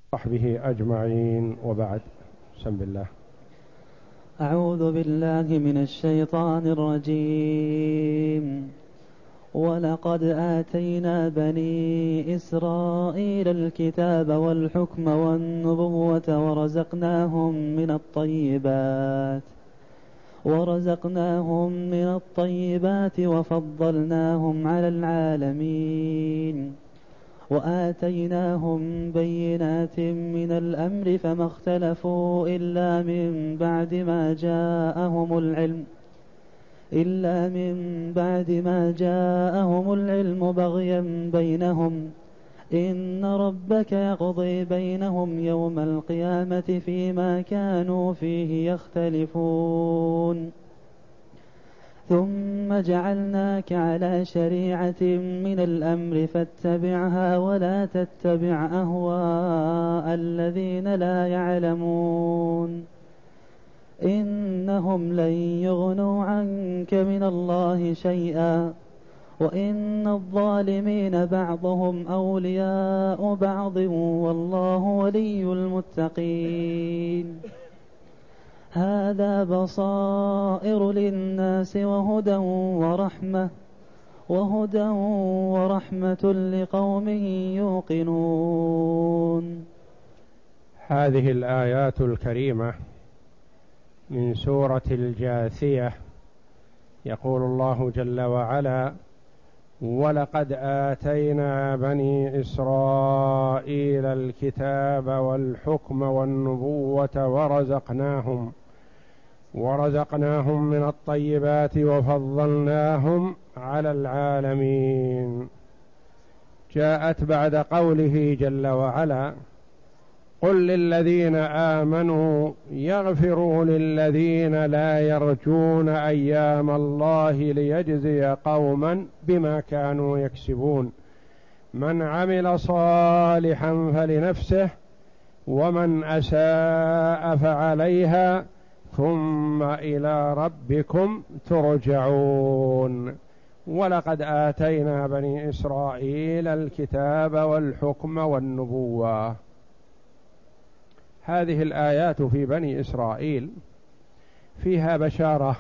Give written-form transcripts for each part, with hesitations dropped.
وصحبه أجمعين، وبعد. بسم الله. أعوذ بالله من الشيطان الرجيم. ولقد آتينا بني إسرائيل الكتاب والحكم والنبوة ورزقناهم من الطيبات وفضلناهم على العالمين وآتيناهم بينات من الأمر فما اختلفوا إلا من بعد ما جاءهم العلم بغيا بينهم إن ربك يقضي بينهم يوم القيامة فيما كانوا فيه يختلفون. ثم جعلناك على شريعة من الأمر فاتبعها ولا تتبع أهواء الذين لا يعلمون إنهم لن يغنوا عنك من الله شيئا وإن الظالمين بعضهم أولياء بعض والله ولي المتقين. هذا بصائر للناس وهدى ورحمة لقوم يوقنون. هذه الآيات الكريمة من سورة الجاثية. يقول الله جل وعلا: ولقد آتينا بني إسرائيل الكتاب والحكم والنبوة ورزقناهم من الطيبات وفضلناهم على العالمين. جاءت بعد قوله جل وعلا: قل للذين آمنوا يغفروا للذين لا يرجون أيام الله ليجزي قوما بما كانوا يكسبون من عمل صالحا فلنفسه ومن أساء فعليها ثم إلى ربكم ترجعون. ولقد آتينا بني إسرائيل الكتاب والحكم والنبوة. هذه الآيات في بني إسرائيل فيها بشارة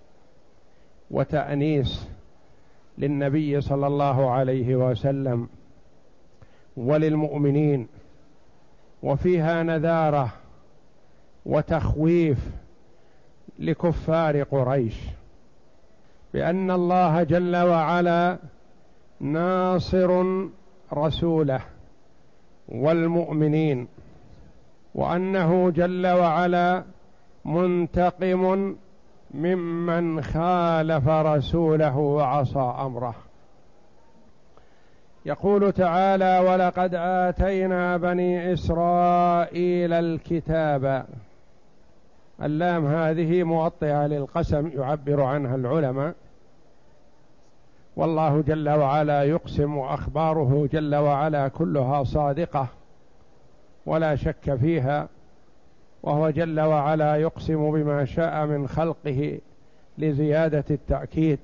وتأنيس للنبي صلى الله عليه وسلم وللمؤمنين، وفيها نذارة وتخويف لكفار قريش بأن الله جل وعلا ناصر رسوله والمؤمنين، وأنه جل وعلا منتقم ممن خالف رسوله وعصى أمره. يقول تعالى: ولقد آتينا بني إسرائيل الكتاب. اللام هذه موطئة للقسم يعبر عنها العلماء، والله جل وعلا يقسم وأخباره جل وعلا كلها صادقة ولا شك فيها، وهو جل وعلا يقسم بما شاء من خلقه لزيادة التأكيد.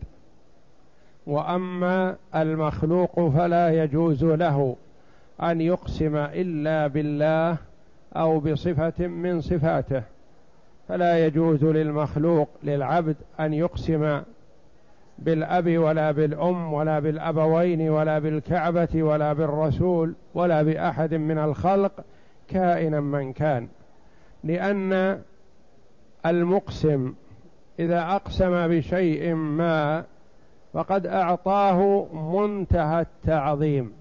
وأما المخلوق فلا يجوز له أن يقسم إلا بالله أو بصفة من صفاته، فلا يجوز للمخلوق للعبد أن يقسم بالأب ولا بالأم ولا بالأبوين ولا بالكعبة ولا بالرسول ولا بأحد من الخلق كائنا من كان، لأن المقسم إذا أقسم بشيء ما فقد أعطاه منتهى التعظيم،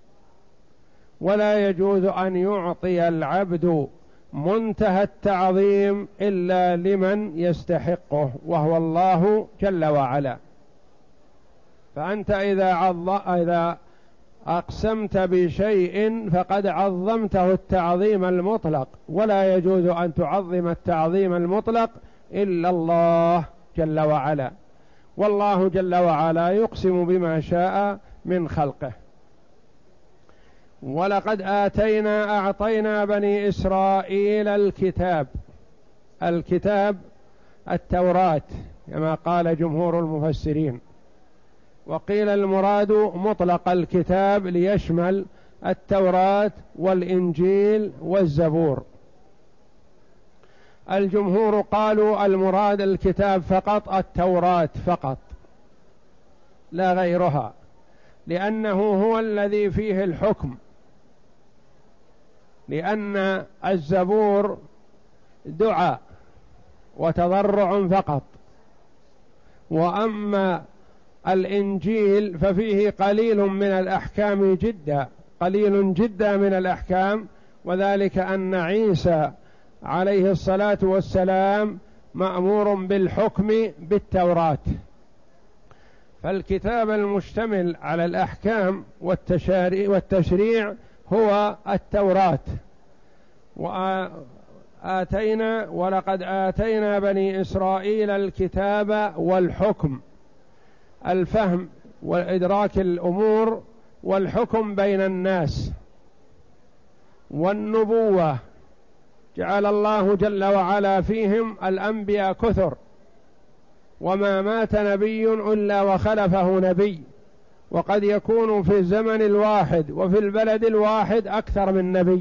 ولا يجوز أن يعطي العبد منتهى التعظيم إلا لمن يستحقه وهو الله جل وعلا. فأنت إذا أقسمت بشيء فقد عظمته التعظيم المطلق، ولا يجوز أن تعظم التعظيم المطلق إلا الله جل وعلا، والله جل وعلا يقسم بما شاء من خلقه. ولقد أعطينا بني إسرائيل الكتاب التوراة كما قال جمهور المفسرين، وقيل المراد مطلق الكتاب ليشمل التوراة والإنجيل والزبور. الجمهور قالوا المراد الكتاب فقط التوراة فقط لا غيرها، لأنه هو الذي فيه الحكم، لأن الزبور دعاء وتضرع فقط، وأما الإنجيل ففيه قليل من الأحكام جدا، قليل جدا من الأحكام، وذلك أن عيسى عليه الصلاة والسلام مأمور بالحكم بالتوراة. فالكتاب المشتمل على الأحكام والتشريع هو التوراة. ولقد آتينا بني إسرائيل الكتاب والحكم، الفهم وإدراك الأمور والحكم بين الناس، والنبوة جعل الله جل وعلا فيهم الأنبياء كثر، وما مات نبي إلا وخلفه نبي، وقد يكون في الزمن الواحد وفي البلد الواحد أكثر من نبي.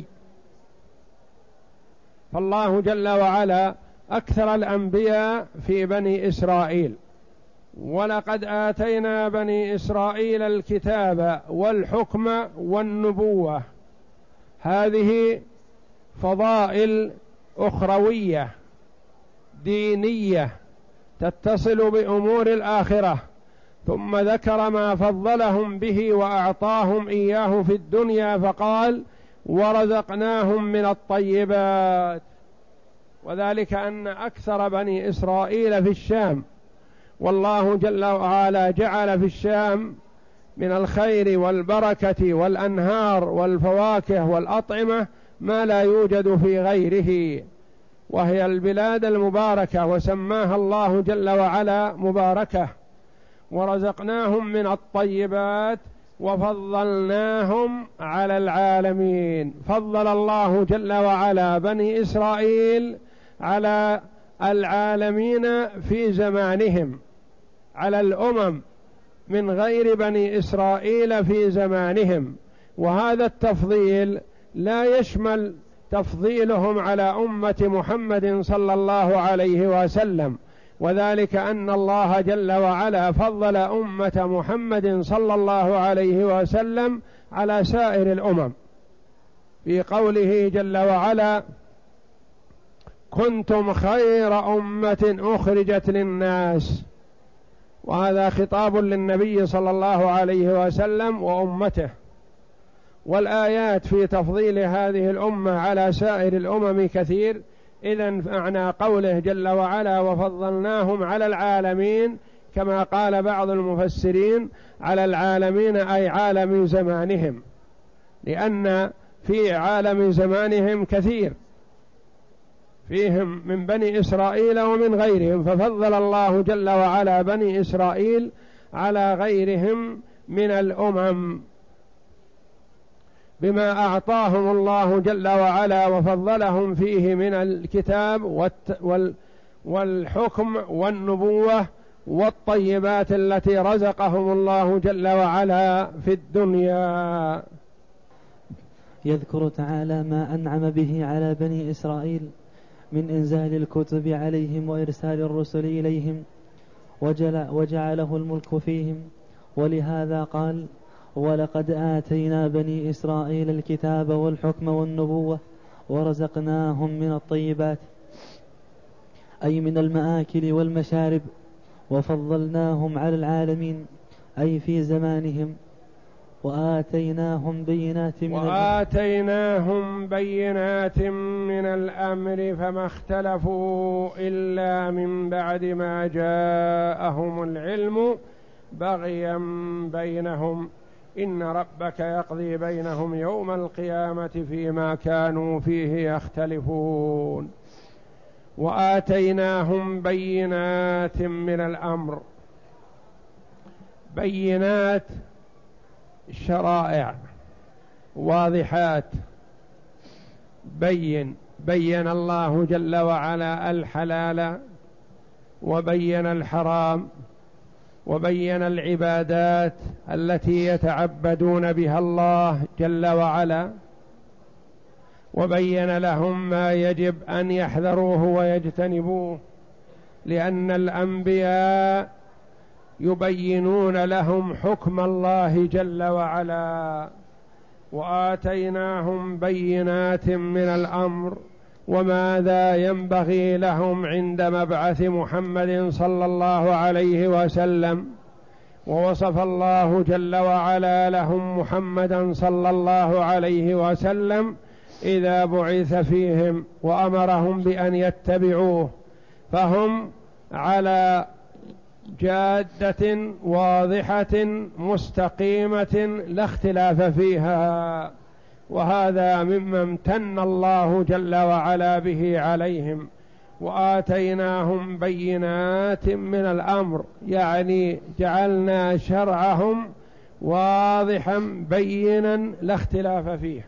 فالله جل وعلا أكثر الأنبياء في بني إسرائيل. ولقد آتينا بني إسرائيل الكتاب والحكم والنبوة، هذه فضائل أخروية دينية تتصل بأمور الآخرة، ثم ذكر ما فضلهم به وأعطاهم إياه في الدنيا فقال ورزقناهم من الطيبات، وذلك أن أكثر بني إسرائيل في الشام، والله جل وعلا جعل في الشام من الخير والبركة والأنهار والفواكه والأطعمة ما لا يوجد في غيره، وهي البلاد المباركة، وسماها الله جل وعلا مباركة. ورزقناهم من الطيبات وفضلناهم على العالمين، فضل الله جل وعلا بني إسرائيل على العالمين في زمانهم، على الأمم من غير بني إسرائيل في زمانهم. وهذا التفضيل لا يشمل تفضيلهم على أمة محمد صلى الله عليه وسلم، وذلك أن الله جل وعلا فضل أمة محمد صلى الله عليه وسلم على سائر الأمم في قوله جل وعلا كنتم خير أمة أخرجت للناس، وهذا خطاب للنبي صلى الله عليه وسلم وأمته. والآيات في تفضيل هذه الأمة على سائر الأمم كثير. إذن معنى قوله جل وعلا وفضلناهم على العالمين، كما قال بعض المفسرين على العالمين أي عالم زمانهم، لأن في عالم زمانهم كثير فيهم من بني إسرائيل ومن غيرهم، ففضل الله جل وعلا بني إسرائيل على غيرهم من الأمم بما أعطاهم الله جل وعلا وفضلهم فيه من الكتاب والحكم والنبوة والطيبات التي رزقهم الله جل وعلا في الدنيا. يذكر تعالى ما أنعم به على بني إسرائيل من إنزال الكتب عليهم وإرسال الرسل إليهم وجعله الملك فيهم، ولهذا قال ولقد آتينا بني إسرائيل الكتاب والحكم والنبوة ورزقناهم من الطيبات، أي من المآكل والمشارب، وفضلناهم على العالمين أي في زمانهم، وآتيناهم بينات من الأمر فما اختلفوا إلا من بعد ما جاءهم العلم بغيا بينهم إن ربك يقضي بينهم يوم القيامة فيما كانوا فيه يختلفون. وآتيناهم بينات من الأمر، بينات شرائع واضحات، بين الله جل وعلا الحلال وبين الحرام وبين العبادات التي يتعبدون بها الله جل وعلا، وبين لهم ما يجب أن يحذروه ويجتنبوه، لأن الأنبياء يبينون لهم حكم الله جل وعلا، وآتيناهم بينات من الأمر وماذا ينبغي لهم عند مبعث محمد صلى الله عليه وسلم. ووصف الله جل وعلا لهم محمدا صلى الله عليه وسلم إذا بعث فيهم وأمرهم بأن يتبعوه، فهم على جادة واضحة مستقيمة لا اختلاف فيها، وهذا مما امتن الله جل وعلا به عليهم. وآتيناهم بينات من الأمر، يعني جعلنا شرعهم واضحا بينا لا اختلاف فيه،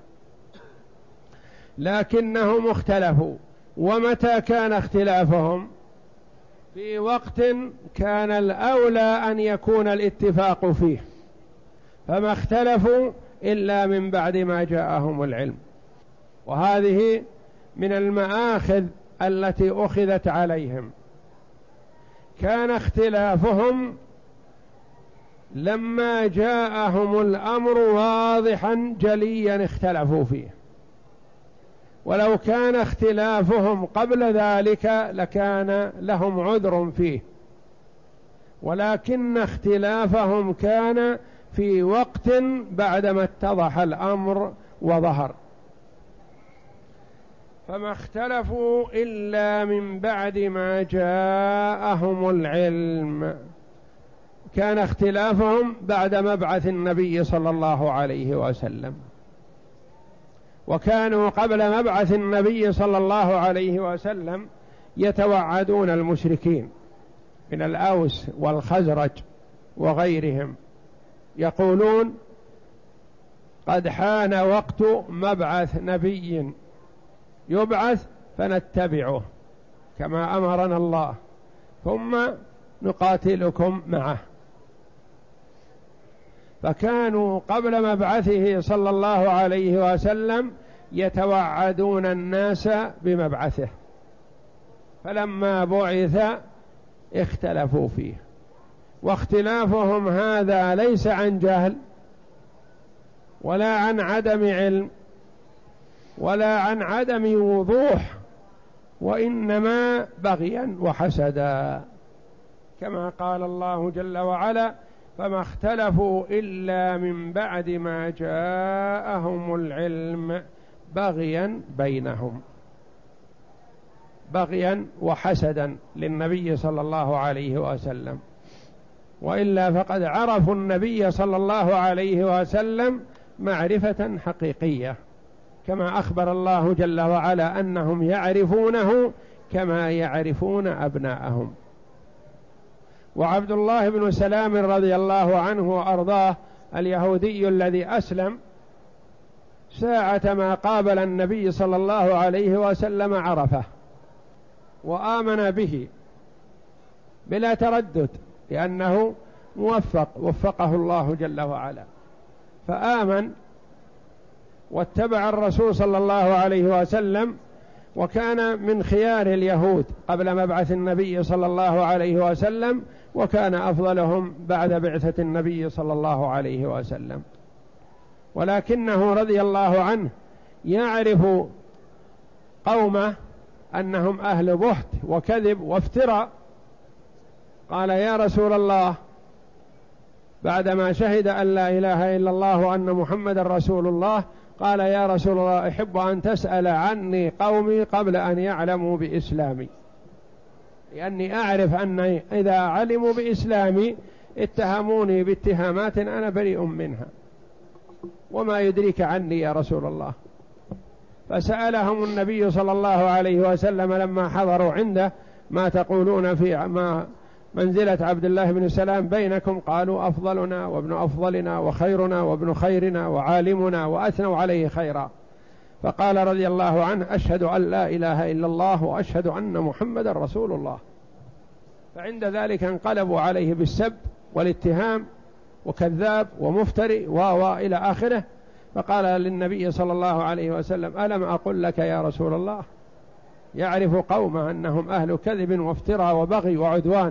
لكنهم اختلفوا. ومتى كان اختلافهم؟ في وقت كان الأولى أن يكون الاتفاق فيه، فما اختلفوا إلا من بعد ما جاءهم العلم. وهذه من المآخذ التي أخذت عليهم. كان اختلافهم لما جاءهم الأمر واضحا جليا اختلفوا فيه، ولو كان اختلافهم قبل ذلك لكان لهم عذر فيه، ولكن اختلافهم كان في وقت بعدما اتضح الأمر وظهر. فما اختلفوا إلا من بعد ما جاءهم العلم. كان اختلافهم بعد مبعث النبي صلى الله عليه وسلم، وكانوا قبل مبعث النبي صلى الله عليه وسلم يتوعدون المشركين من الأوس والخزرج وغيرهم، يقولون قد حان وقت مبعث نبي يبعث فنتبعه كما أمرنا الله ثم نقاتلكم معه. فكانوا قبل مبعثه صلى الله عليه وسلم يتوعدون الناس بمبعثه، فلما بعث اختلفوا فيه. واختلافهم هذا ليس عن جهل ولا عن عدم علم ولا عن عدم وضوح، وإنما بغيا وحسدا، كما قال الله جل وعلا: فما اختلفوا إلا من بعد ما جاءهم العلم بغيا بينهم، بغيا وحسدا للنبي صلى الله عليه وسلم. وإلا فقد عرفوا النبي صلى الله عليه وسلم معرفة حقيقية، كما أخبر الله جل وعلا أنهم يعرفونه كما يعرفون أبناءهم. وعبد الله بن سلام رضي الله عنه وأرضاه اليهودي الذي أسلم ساعة ما قابل النبي صلى الله عليه وسلم عرفه وآمن به بلا تردد، لأنه وفقه الله جل وعلا، فآمن واتبع الرسول صلى الله عليه وسلم، وكان من خيار اليهود قبل مبعث النبي صلى الله عليه وسلم، وكان أفضلهم بعد بعثة النبي صلى الله عليه وسلم. ولكنه رضي الله عنه يعرف قومه أنهم أهل بهت وكذب وافتراء. قال: يا رسول الله، بعدما شهد أن لا إله إلا الله وأن محمد رسول الله، قال: يا رسول الله، أحب أن تسأل عني قومي قبل أن يعلموا بإسلامي، لأني أعرف أن إذا علموا بإسلامي اتهموني باتهامات أنا بريء منها، وما يدريك عني يا رسول الله. فسألهم النبي صلى الله عليه وسلم لما حضروا عنده: ما تقولون في ما منزلة عبد الله بن سلام بينكم؟ قالوا: أفضلنا وابن أفضلنا وخيرنا وابن خيرنا وعالمنا، وأثنوا عليه خيرا. فقال رضي الله عنه: أشهد أن لا إله إلا الله وأشهد أن محمد رسول الله. فعند ذلك انقلبوا عليه بالسب والاتهام وكذاب ومفتري إلى آخره. فقال للنبي صلى الله عليه وسلم: ألم أقل لك يا رسول الله؟ يعرف قومه أنهم أهل كذب وافتراء وبغي وعدوان.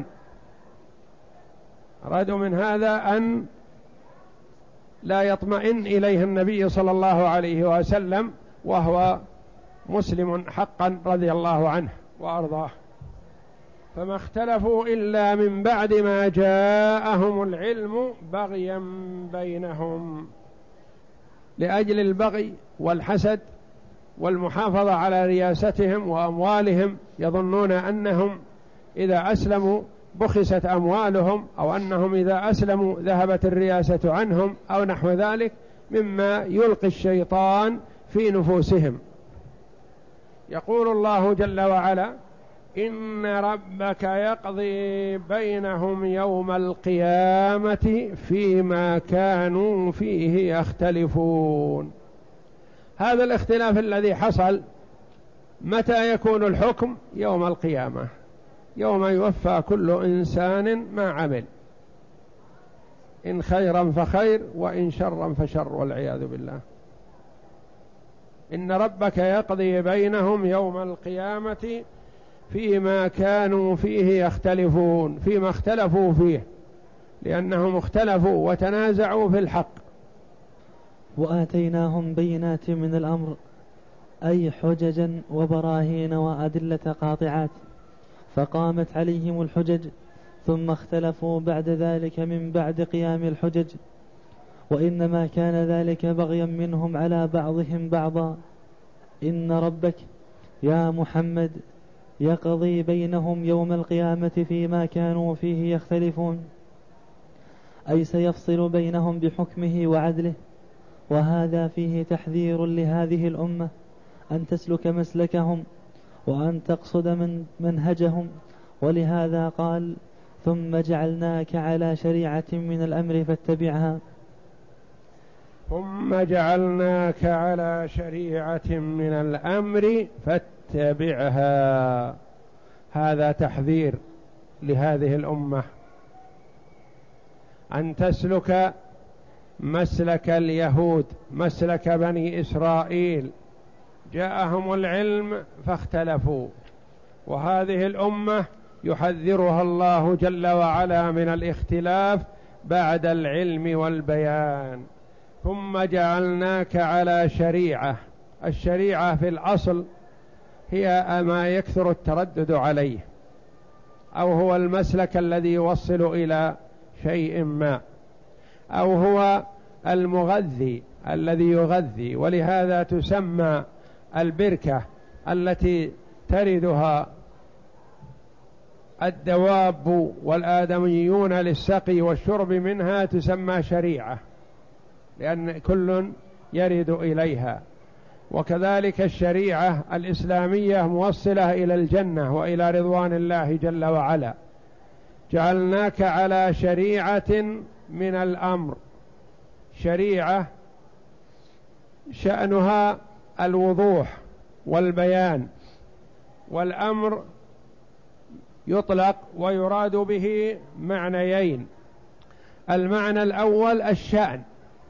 أرادوا من هذا أن لا يطمئن إليه النبي صلى الله عليه وسلم وهو مسلم حقا رضي الله عنه وأرضاه. فما اختلفوا إلا من بعد ما جاءهم العلم بغيا بينهم، لأجل البغي والحسد والمحافظة على رياستهم وأموالهم، يظنون أنهم إذا أسلموا بخست أموالهم، أو أنهم إذا أسلموا ذهبت الرياسة عنهم، أو نحو ذلك مما يلقي الشيطان في نفوسهم. يقول الله جل وعلا: إن ربك يقضي بينهم يوم القيامة فيما كانوا فيه يختلفون. هذا الاختلاف الذي حصل متى يكون الحكم؟ يوم القيامة، يوم يوفى كل إنسان ما عمل، إن خيرا فخير وإن شرا فشر، والعياذ بالله. إن ربك يقضي بينهم يوم القيامة فيما كانوا فيه يختلفون، فيما اختلفوا فيه، لأنهم اختلفوا وتنازعوا في الحق. وآتيناهم بينات من الأمر، أي حججا وبراهين وأدلة قاطعات، فقامت عليهم الحجج، ثم اختلفوا بعد ذلك من بعد قيام الحجج، وإنما كان ذلك بغيا منهم على بعضهم بعضا. إن ربك يا محمد يقضي بينهم يوم القيامة فيما كانوا فيه يختلفون، أي سيفصل بينهم بحكمه وعدله. وهذا فيه تحذير لهذه الأمة أن تسلك مسلكهم وأن تقصد من منهجهم. ولهذا قال: ثم جعلناك على شريعة من الأمر فاتبعها. ثم جعلناك على شريعة من الأمر فاتبعها. هذا تحذير لهذه الأمة أن تسلك مسلك اليهود، مسلك بني إسرائيل. جاءهم العلم فاختلفوا، وهذه الأمة يحذرها الله جل وعلا من الاختلاف بعد العلم والبيان. ثم جعلناك على شريعة. الشريعة في الأصل هي ما يكثر التردد عليه، أو هو المسلك الذي يوصل إلى شيء ما، أو هو المغذي الذي يغذي. ولهذا تسمى البركة التي تردها الدواب والآدميون للسقي والشرب منها تسمى شريعة، لأن كل يرد إليها. وكذلك الشريعة الإسلامية موصلة إلى الجنة وإلى رضوان الله جل وعلا. جعلناك على شريعة من الأمر. شريعة شأنها الوضوح والبيان، والأمر يطلق ويراد به معنيين. المعنى الأول الشأن،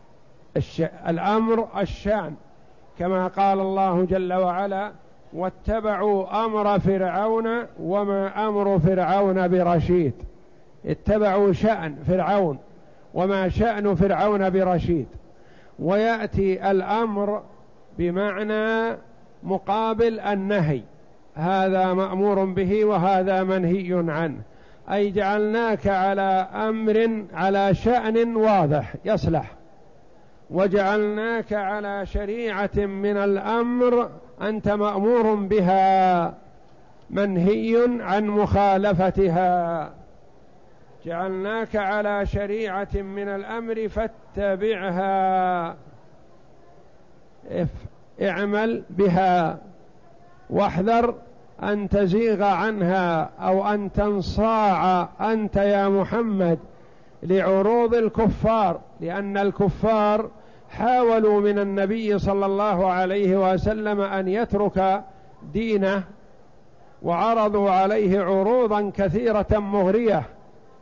الأمر الشأن، كما قال الله جل وعلا: واتبعوا أمر فرعون وما أمر فرعون برشيد. اتبعوا شأن فرعون وما شأن فرعون برشيد. ويأتي الأمر بمعنى مقابل النهي، هذا مأمور به وهذا منهي عنه. أي جعلناك على أمر، على شأن واضح يصلح، وجعلناك على شريعة من الأمر أنت مأمور بها منهي عن مخالفتها. جعلناك على شريعة من الأمر فاتبعها، اعمل بها واحذر أن تزيغ عنها أو أن تنصاع أنت يا محمد لعروض الكفار، لأن الكفار حاولوا من النبي صلى الله عليه وسلم أن يترك دينه، وعرضوا عليه عروضا كثيرة مغرية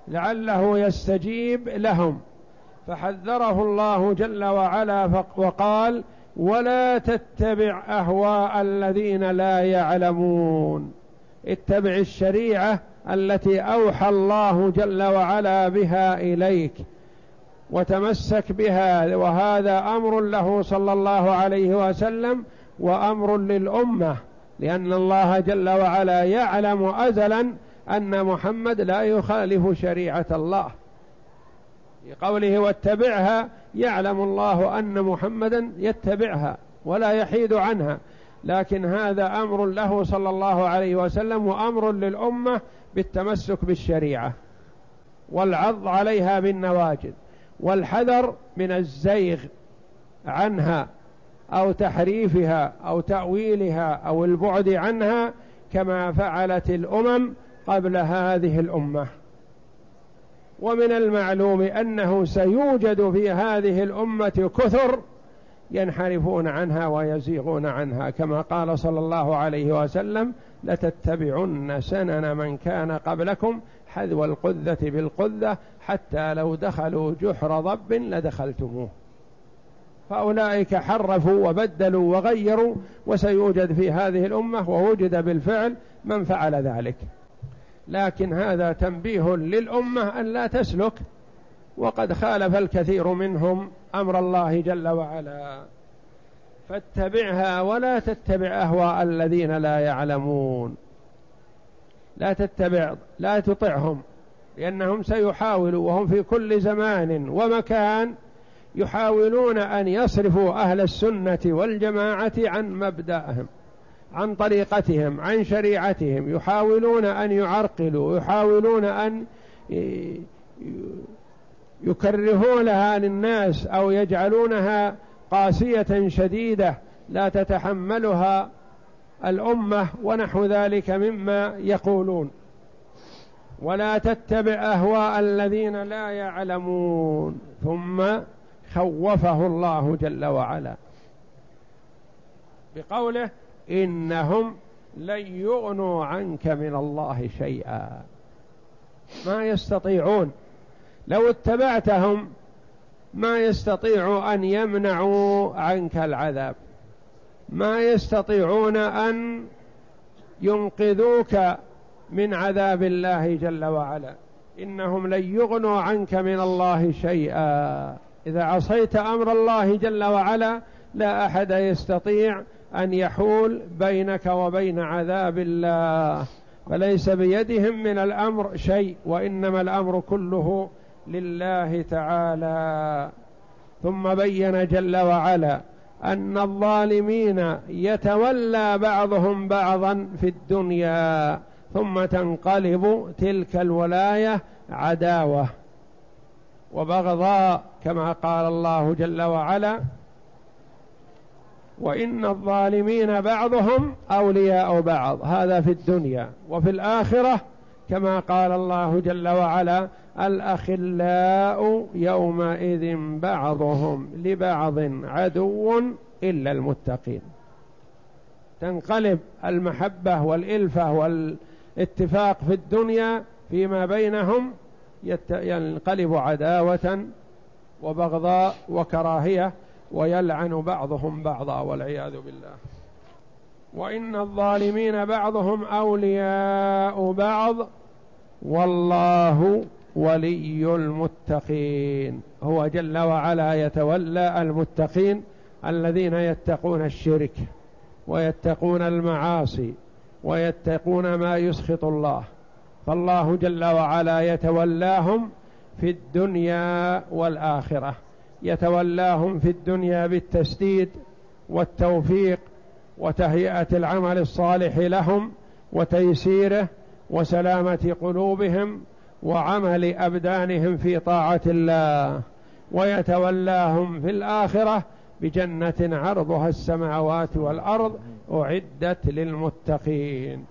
لعله يستجيب لهم، فحذره الله جل وعلا وقال: ولا تتبع أهواء الذين لا يعلمون، اتبع الشريعة التي أوحى الله جل وعلا بها إليك وتمسك بها، وهذا أمر له صلى الله عليه وسلم وأمر للأمة، لأن الله جل وعلا يعلم أزلا أن محمد لا يخالف شريعة الله، في قوله واتبعها يعلم الله أن محمدا يتبعها ولا يحيد عنها، لكن هذا أمر له صلى الله عليه وسلم وأمر للأمة بالتمسك بالشريعة والعض عليها بالنواجذ، والحذر من الزيغ عنها أو تحريفها أو تأويلها أو البعد عنها كما فعلت الأمم قبل هذه الأمة. ومن المعلوم أنه سيوجد في هذه الأمة كثر ينحرفون عنها ويزيغون عنها، كما قال صلى الله عليه وسلم: لتتبعن سنن من كان قبلكم حذو القذة بالقذة حتى لو دخلوا جحر ضب لدخلتموه. فأولئك حرفوا وبدلوا وغيروا، وسيوجد في هذه الأمة ووجد بالفعل من فعل ذلك، لكن هذا تنبيه للأمة أن لا تسلك، وقد خالف الكثير منهم أمر الله جل وعلا. فاتبعها ولا تتبع أهواء الذين لا يعلمون، لا تطعهم، لأنهم سيحاولوا، وهم في كل زمان ومكان يحاولون أن يصرفوا أهل السنة والجماعة عن مبدأهم، عن طريقتهم، عن شريعتهم، يحاولون أن يعرقلوا، يحاولون أن يكرهونها للناس أو يجعلونها قاسية شديدة لا تتحملها الأمة ونحو ذلك مما يقولون. ولا تتبع أهواء الذين لا يعلمون، ثم خوفه الله جل وعلا بقوله: إنهم لن يغنوا عنك من الله شيئا. ما يستطيعون، لو اتبعتهم ما يستطيعوا أن يمنعوا عنك العذاب، ما يستطيعون أن ينقذوك من عذاب الله جل وعلا. إنهم لن يغنوا عنك من الله شيئا، إذا عصيت أمر الله جل وعلا لا أحد يستطيع أن يحول بينك وبين عذاب الله، فليس بيدهم من الأمر شيء، وإنما الأمر كله لله تعالى. ثم بين جل وعلا أن الظالمين يتولى بعضهم بعضا في الدنيا، ثم تنقلب تلك الولاية عداوة وبغضاء، كما قال الله جل وعلا: وإن الظالمين بعضهم أولياء بعض. هذا في الدنيا. وفي الآخرة كما قال الله جل وعلا: الأخلاء يومئذ بعضهم لبعض عدو إلا المتقين. تنقلب المحبة والإلفة والاتفاق في الدنيا فيما بينهم، ينقلب عداوة وبغضاء وكراهية، ويلعن بعضهم بعضا والعياذ بالله. وإن الظالمين بعضهم أولياء بعض والله ولي المتقين. هو جل وعلا يتولى المتقين الذين يتقون الشرك ويتقون المعاصي ويتقون ما يسخط الله، فالله جل وعلا يتولاهم في الدنيا والآخرة. يتولاهم في الدنيا بالتسديد والتوفيق وتهيئة العمل الصالح لهم وتيسيره وسلامة قلوبهم وعمل أبدانهم في طاعة الله. ويتولاهم في الآخرة بجنة عرضها السماوات والأرض أعدت للمتقين.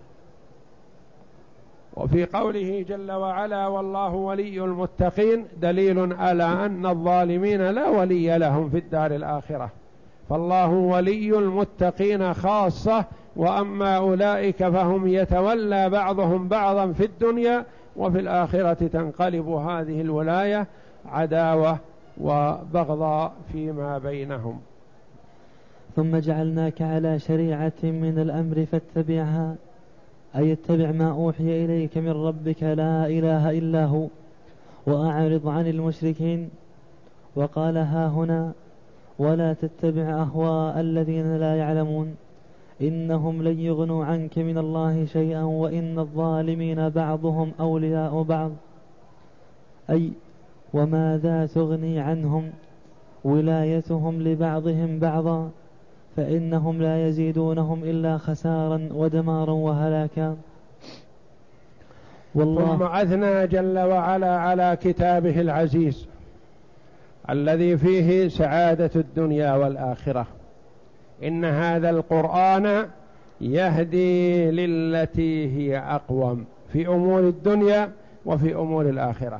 وفي قوله جل وعلا: والله ولي المتقين، دليل على أن الظالمين لا ولي لهم في الدار الآخرة، فالله ولي المتقين خاصة. وأما أولئك فهم يتولى بعضهم بعضا في الدنيا وفي الآخرة تنقلب هذه الولاية عداوة وبغضاء فيما بينهم. ثم جعلناك على شريعة من الأمر فاتبعها، أي اتبع ما أوحي إليك من ربك لا إله إلا هو وأعرض عن المشركين. وقال ها هنا ولا تتبع أهواء الذين لا يعلمون إنهم لن يغنوا عنك من الله شيئا وإن الظالمين بعضهم أولياء بعض، أي وماذا تغني عنهم ولايتهم لبعضهم بعضا، فإنهم لا يزيدونهم إلا خسارا ودمارا وهلاكا. ثم أثنى جل وعلا على كتابه العزيز الذي فيه سعادة الدنيا والآخرة. إن هذا القرآن يهدي للتي هي أقوم في أمور الدنيا وفي أمور الآخرة.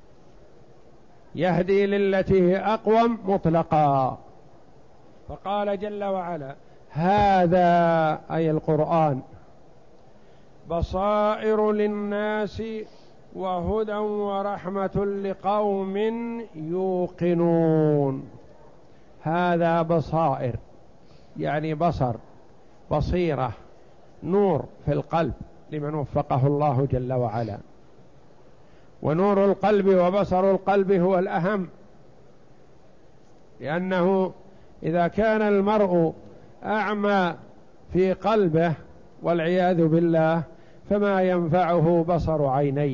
يهدي للتي هي أقوم مطلقا، فقال جل وعلا هذا أي القرآن بصائر للناس وهدى ورحمة لقوم يوقنون. هذا بصائر يعني بصر، بصيرة، نور في القلب لمن وفقه الله جل وعلا. ونور القلب وبصر القلب هو الأهم، لأنه إذا كان المرء أعمى في قلبه والعياذ بالله فما ينفعه بصر عينيه،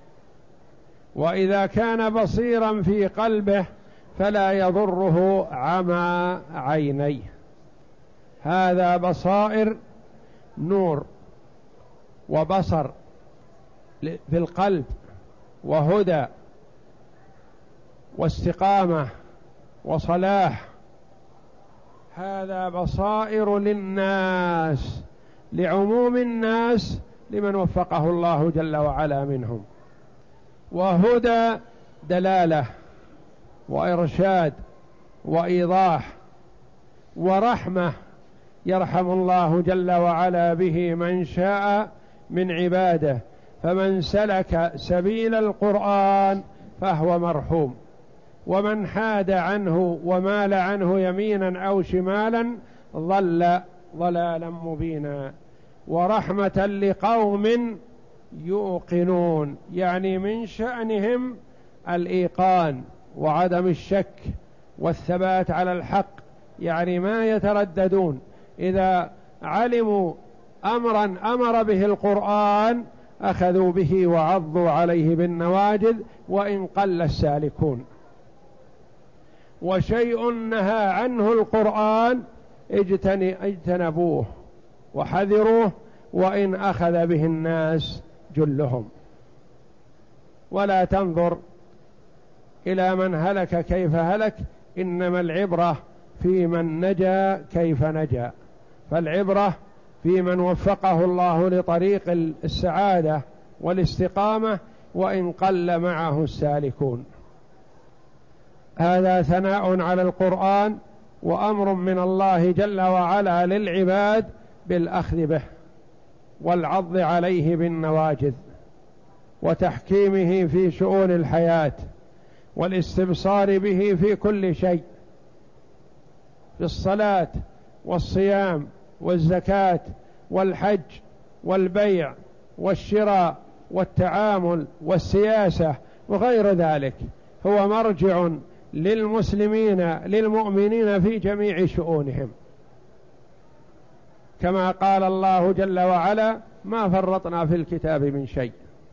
وإذا كان بصيرا في قلبه فلا يضره عمى عينيه. هذا بصائر، نور وبصر في القلب وهدى واستقامة وصلاح. هذا بصائر للناس، لعموم الناس، لمن وفقه الله جل وعلا منهم. وهدى دلالة وإرشاد وإيضاح، ورحمة يرحم الله جل وعلا به من شاء من عباده، فمن سلك سبيل القرآن فهو مرحوم، ومن حاد عنه ومال عنه يمينا أو شمالا ضل ضلالا مبينا. ورحمة لقوم يوقنون، يعني من شأنهم الإيقان وعدم الشك والثبات على الحق، يعني ما يترددون. إذا علموا أمرا أمر به القرآن أخذوا به وعضوا عليه بالنواجذ وإن قل السالكون. وشيء نهى عنه القرآن اجتنبوه وحذروه وإن أخذ به الناس جلهم. ولا تنظر إلى من هلك كيف هلك، إنما العبرة في من نجا كيف نجا. فالعبرة في من وفقه الله لطريق السعادة والاستقامة وإن قل معه السالكون. هذا ثناء على القرآن وأمر من الله جل وعلا للعباد بالأخذ به والعض عليه بالنواجذ وتحكيمه في شؤون الحياة والاستبصار به في كل شيء، في الصلاة والصيام والزكاة والحج والبيع والشراء والتعامل والسياسة وغير ذلك. هو مرجع للمسلمين للمؤمنين في جميع شؤونهم، كما قال الله جل وعلا ما فرطنا في الكتاب من شيء.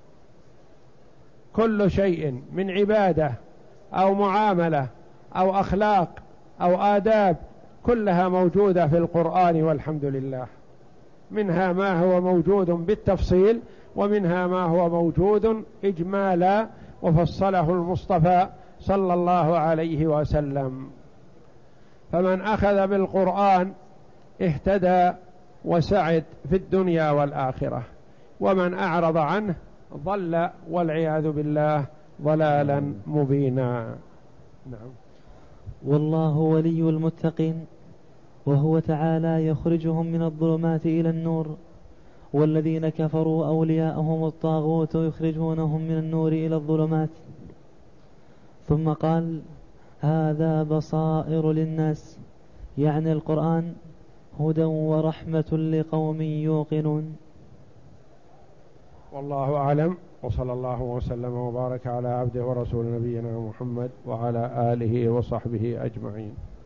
كل شيء من عبادة أو معاملة أو أخلاق أو آداب كلها موجودة في القرآن والحمد لله. منها ما هو موجود بالتفصيل ومنها ما هو موجود إجمالا وفصله المصطفى صلى الله عليه وسلم. فمن أخذ بالقرآن اهتدى وسعد في الدنيا والآخرة، ومن أعرض عنه ضل والعياذ بالله ضلالا مبينا. نعم. والله ولي المتقين، وهو تعالى يخرجهم من الظلمات إلى النور والذين كفروا أولياءهم الطاغوت يخرجونهم من النور إلى الظلمات. ثم قال: هذا بصائر للناس، يعني القرآن، هدى ورحمة لقوم يوقنون. والله أعلم، وصلى الله وسلم وبارك على عبده ورسول نبينا محمد وعلى آله وصحبه أجمعين.